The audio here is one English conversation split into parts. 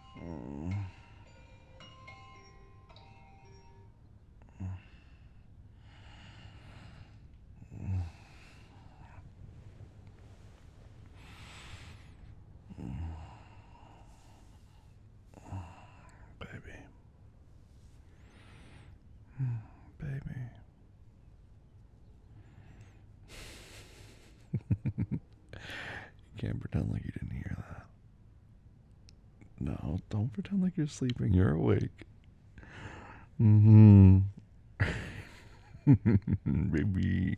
Mm. Baby. Baby. You can't pretend like you didn't hear that. No, don't pretend like you're sleeping. You're awake. Mm-hmm. Baby.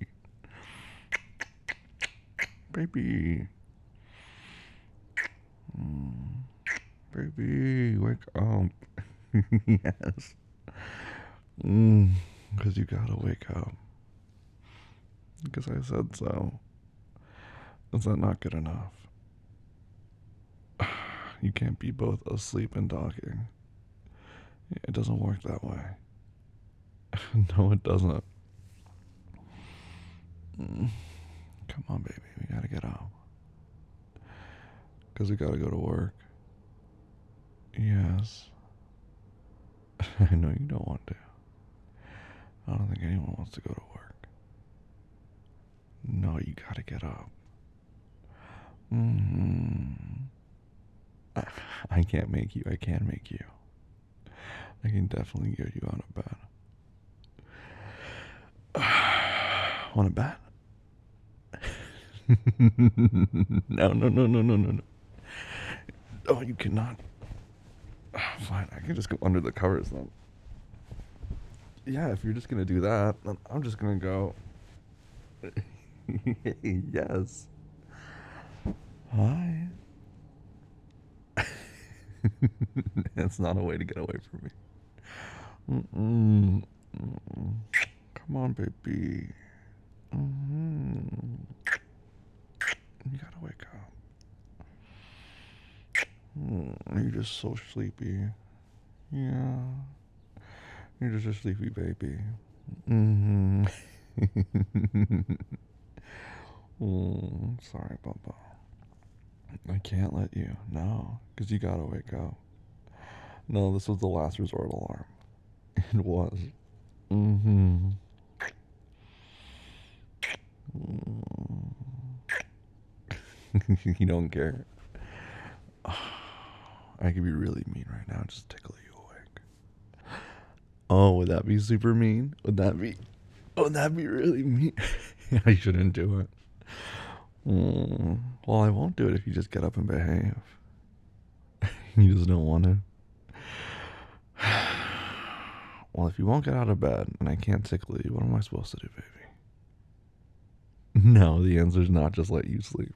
Baby. Mm. Baby, wake up. Yes. Because you gotta wake up. Because I said so. Is that not good enough? You can't be both asleep and talking. It doesn't work that way. No, it doesn't. Mm. Come on, baby. We gotta get up. Because we gotta go to work. Yes. I know you don't want to. I don't think anyone wants to go to work. No, you gotta get up. Hmm. I can't make you. I can make you. I can definitely get you out of bed. Want to bet? No, no, no, no, no, no, no. Oh, you cannot. Fine, I can just go under the covers then. Yeah, if you're just gonna do that, then I'm just gonna go. Yes. Hi. It's not a way to get away from me. Mm-mm. Mm-mm. Come on, baby. Mm-hmm. You gotta wake up. You're just so sleepy. Yeah. You're just a sleepy baby. Mm-hmm. Sorry, Bubba. I can't let you. No, because you gotta wake up. No, this was the last resort alarm. It was. Mm-hmm. You don't care. I could be really mean right now, just tickle you awake. Oh, would that be super mean? Would that be? Would that be really mean? I shouldn't do it. Well, I won't do it if you just get up and behave. You just don't want to. Well, if you won't get out of bed and I can't tickle you, what am I supposed to do, baby? No, the answer is not just let you sleep.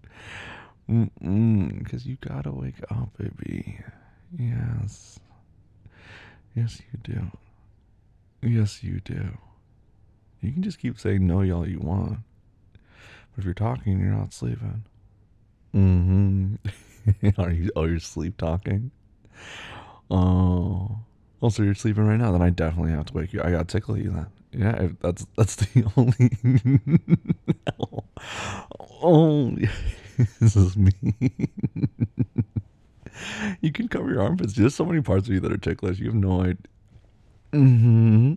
Because you gotta wake up, baby. Yes. Yes, you do. Yes, you do. You can just keep saying no all you want. But if you're talking, you're not sleeping. Mm-hmm. You're sleep talking? Oh. Oh, so you're sleeping right now? Then I definitely have to wake you. I gotta tickle you then. Yeah, that's the only. Oh, this is me. You can cover your armpits. There's so many parts of you that are ticklish. You have no idea. Mm-hmm.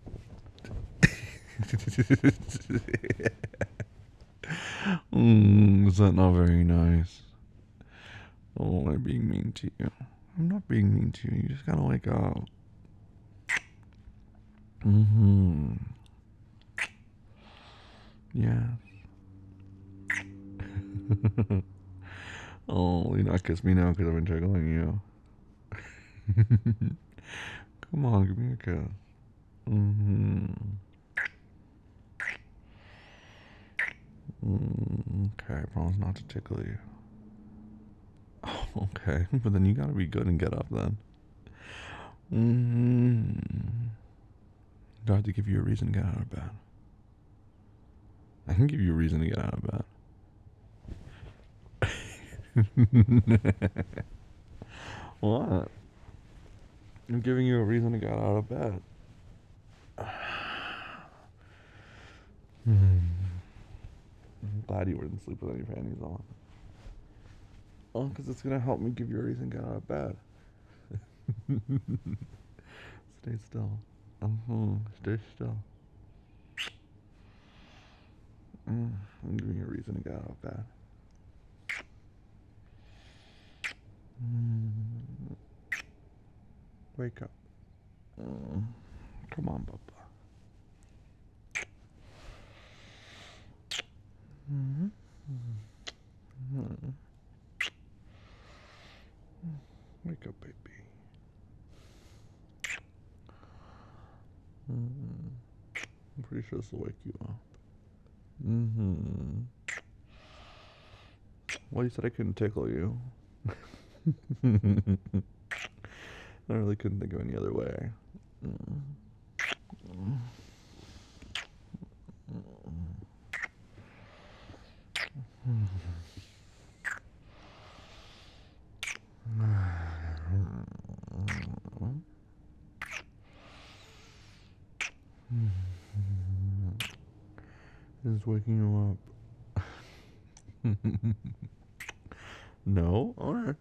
Is that not very nice? Oh, I'm being mean to you. I'm not being mean to you. You just gotta wake up. Mm-hmm. Yeah. Oh, you not kiss me now because I've been tickling you. Come on, give me a kiss. Mm-hmm. Okay, I promise not to tickle you. Oh, okay, but then you gotta be good and get up then. Mm-hmm. Do I have to give you a reason to get out of bed? I can give you a reason to get out of bed. What? I'm giving you a reason to get out of bed. I'm glad you wouldn't sleep with any panties on. Oh, because it's gonna help me give you a reason to get out of bed. Stay still. Stay still. I'm giving you a reason to get out of bed. Wake up. Come on, Papa. Wake up, baby. I'm pretty sure this will wake you up. Well, you said I couldn't tickle you. I really couldn't think of any other way. Is waking you up? No? Alright.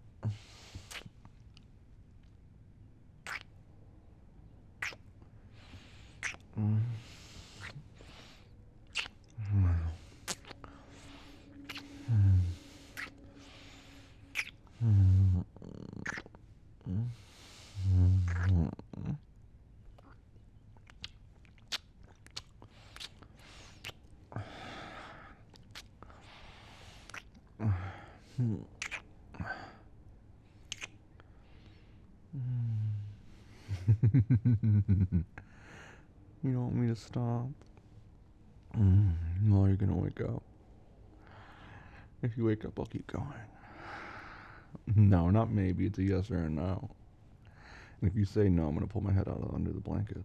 You don't want me to stop? Well, you're gonna wake up. If you wake up, I'll keep going. No, not maybe. It's a yes or a no. And if you say no, I'm gonna pull my head out under the blankets.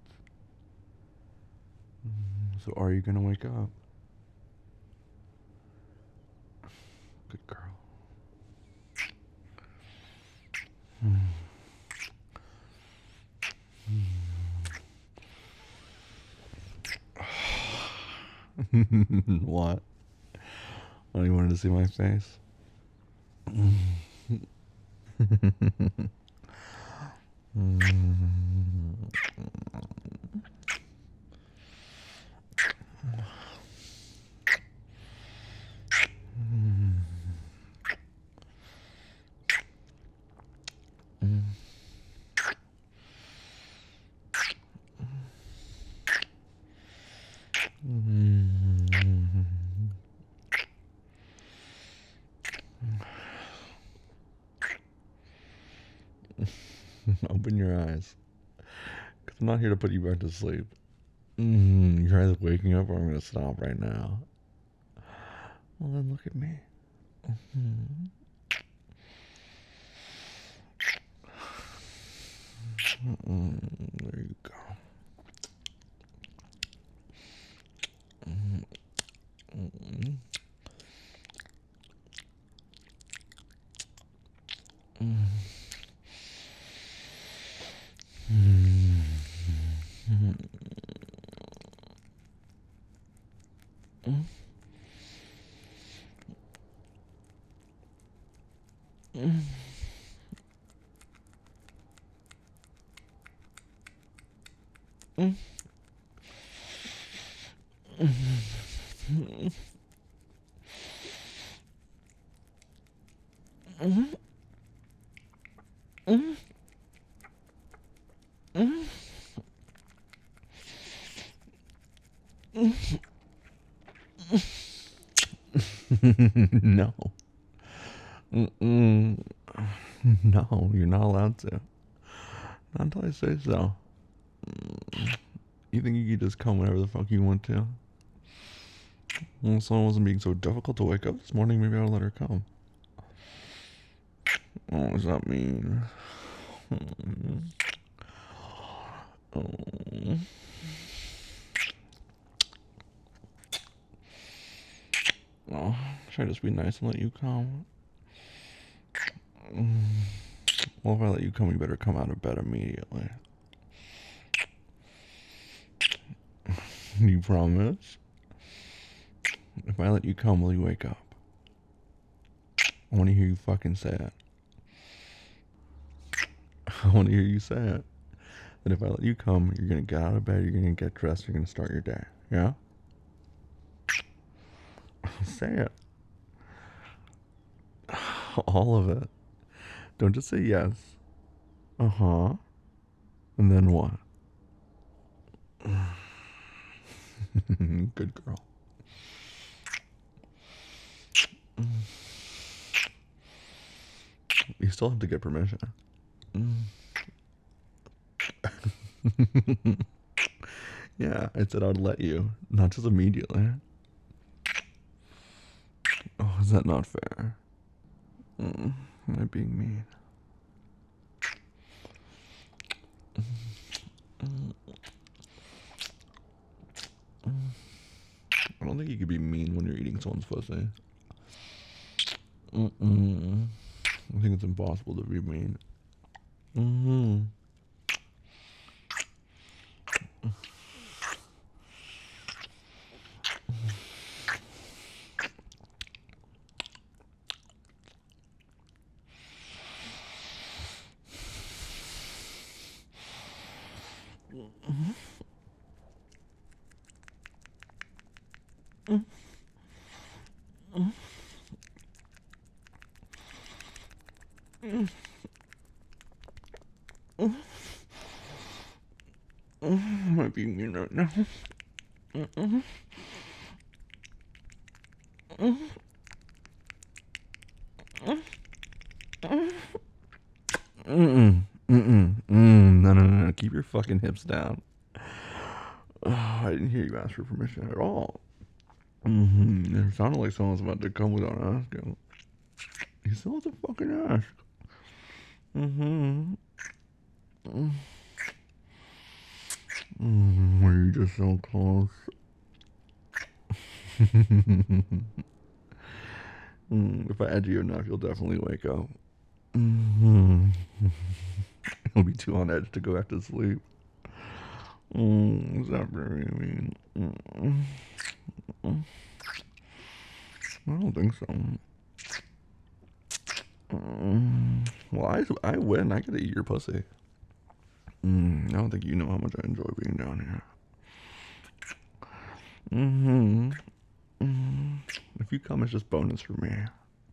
So are you gonna wake up? Good girl. What? Oh, you wanted to see my face? Open your eyes. Because I'm not here to put you back to sleep. You're either waking up or I'm going to stop right now. Well, then look at me. There you go. No. No, you're not allowed to. Not until I say so. You think you could just come whenever the fuck you want to? Well, if someone wasn't being so difficult to wake up this morning, maybe I'll let her come. Oh, what does that mean? Oh. Oh, should I just be nice and let you come? Well, if I let you come, you better come out of bed immediately. You promise? If I let you come, will you wake up? I want to hear you fucking say it. I want to hear you say it. That if I let you come, you're gonna get out of bed, you're gonna get dressed, you're gonna start your day. Yeah? Say it. All of it. Don't just say yes. Uh huh. And then what? Good girl. You still have to get permission. Yeah, I said I'd let you, not just immediately. Oh, is that not fair? Am I being mean? I don't think you could be mean when you're eating someone's pussy. I think it's impossible to be mean. Am I being mean right now? No, no, no, no. Keep your fucking hips down. Oh, I didn't hear you ask for permission at all. It sounded like someone was about to come without asking. You still have to fucking ask. Were you just so close? If I add you enough, you'll definitely wake up. You'll be too on edge to go back to sleep. Is that very mean? I don't think so. Well, I win. I get to eat your pussy. I don't think you know how much I enjoy being down here. If you come, it's just bonus for me.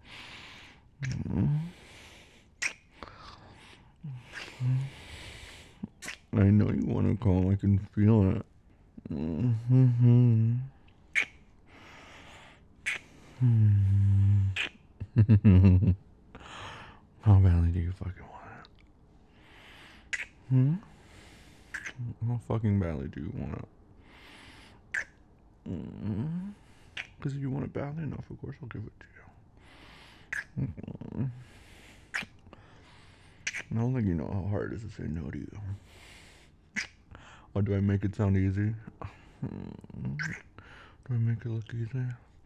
I know you want to call. I can feel it. How badly do you fucking want it? How fucking badly do you want it? Because if you want it badly enough, of course I'll give it to you. I don't think you know how hard it is to say no to you. Or do I make it sound easy? Do I make it look easy?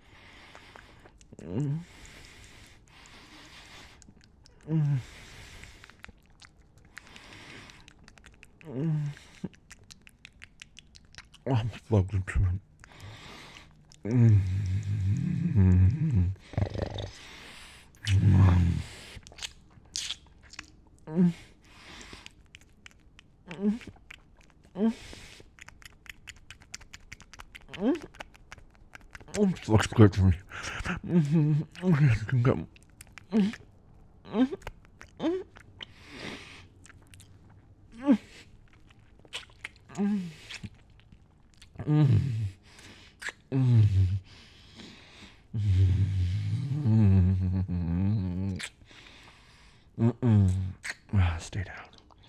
I'm fucking trying. Looks good for me. You can come. Stay down.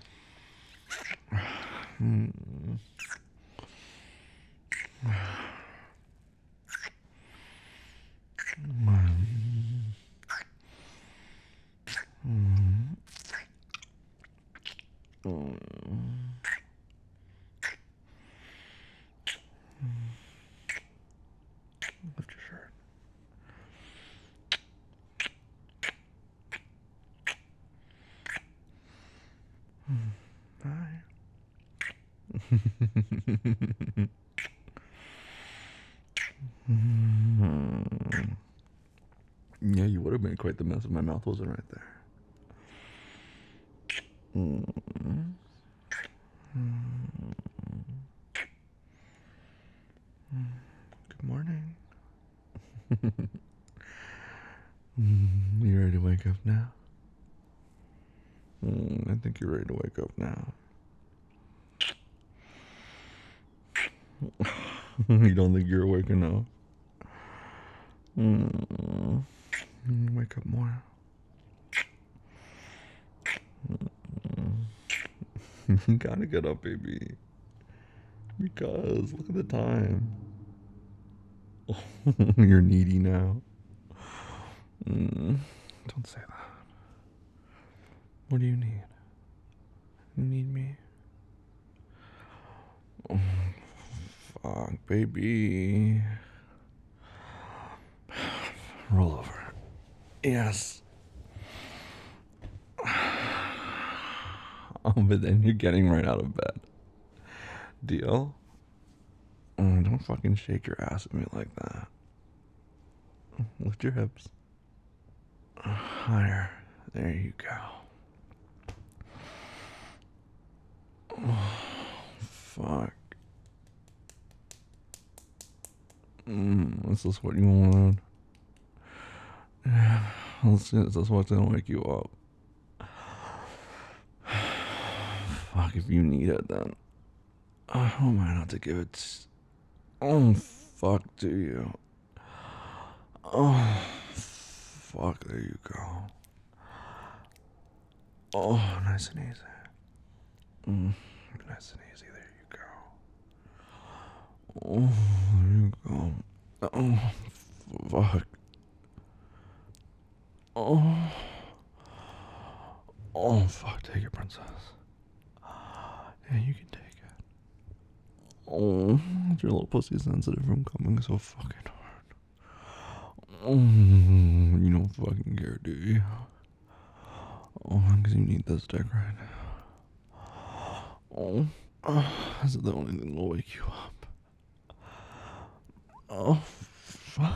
Lift your shirt. Hi. Yeah, you would have made quite the mess if my mouth wasn't right there. Mm. Good morning. You ready to wake up now? I think you're ready to wake up now. You don't think you're awake enough? Wake up more. You gotta get up, baby. Because look at the time. You're needy now. Don't say that. What do you need? You need me? Oh, fuck, baby. Roll over. Yes. Oh, but then you're getting right out of bed. Deal? Don't fucking shake your ass at me like that. Lift your hips. Higher. There you go. Oh, fuck. This is what you wanted. Yeah, this is what's gonna wake you up. Fuck, if you need it, then who am I not to give it? Oh, fuck, do you? Oh, fuck, there you go. Oh, nice and easy. Nice and easy, there you go. Oh, there you go. Oh, fuck. Oh. Oh, fuck, take it, princess. Yeah, you can take it. Oh, your little pussy sensitive from coming so fucking hard. Oh, you don't fucking care, do you? Oh, because you need this dick right now. Oh, this is the only thing that'll wake you up. Oh, fuck.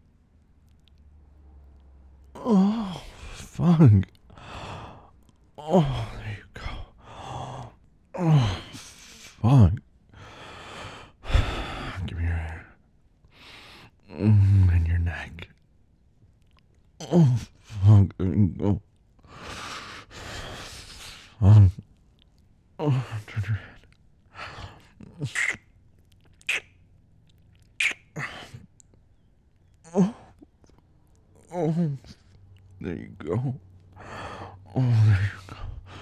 Oh, fuck. Oh, there you go. Oh, fuck. Give me your hair. And your neck. Oh, fuck. There you go. Fuck. Oh, turn your head. Oh, oh, there you go. Oh, there you go.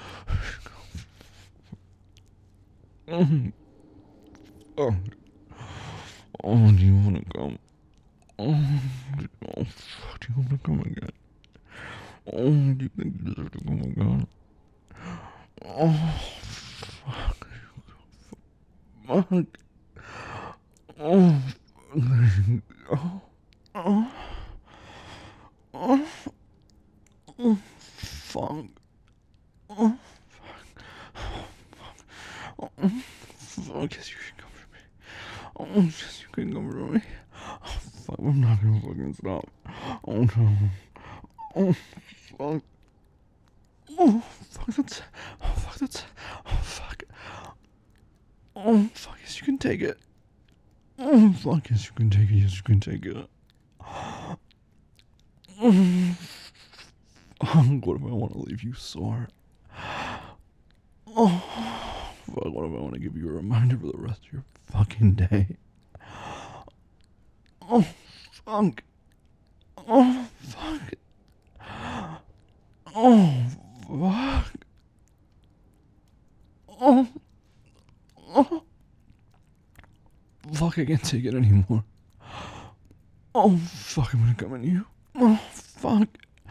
There you go. Oh, oh, do you want to come? Oh, fuck, do you want to come again? Oh, do you think you deserve to come again? Oh, fuck. Fuck. Oh, there you go. Oh, oh, oh, fuck. Oh, fuck, yes, you can come for me. Oh, yes, you can come for me. Oh, fuck, I'm not gonna fucking stop. Oh, no. Oh, fuck. Oh, fuck, that's... Oh, fuck, that's... Oh, fuck. Oh, fuck, yes, you can take it. Oh, fuck, yes, you can take it. Yes, you can take it. Oh, what if I want to leave you sore? Oh, fuck, what if I want to give you a reminder for the rest of your fucking day? Oh, fuck. Oh, fuck. Oh, fuck. Oh, oh. Fuck, I can't take it anymore. Oh, fuck, I'm gonna come at you. Oh, fuck.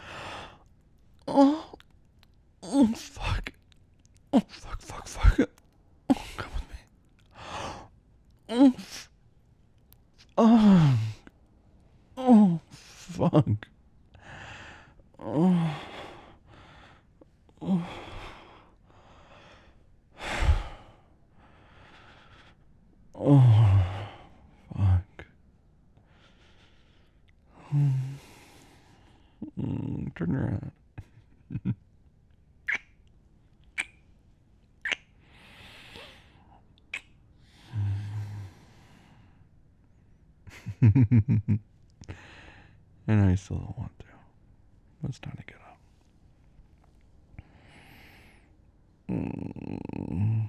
Oh, oh, fuck. Oh, fuck, fuck, fuck. Oh, come with me. Oh, fuck. Oh, fuck. Oh, oh. Oh, fuck. Turn your head. I know you still don't want to, but it's time to get up. Mm.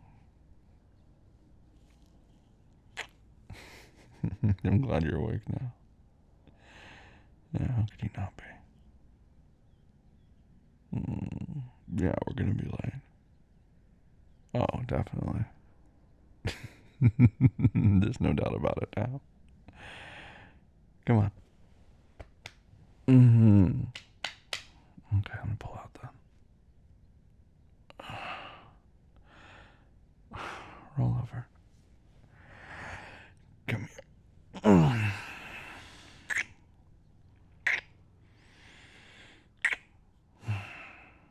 I'm glad you're awake now. Yeah, how could you not be? Yeah, we're gonna be late. Oh, definitely. There's no doubt about it now. Come on. Okay, I'm gonna pull out then. Roll over. Come here.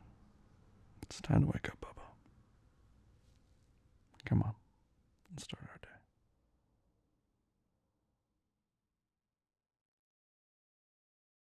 It's time to wake up, Bubba. Come on. Let's start our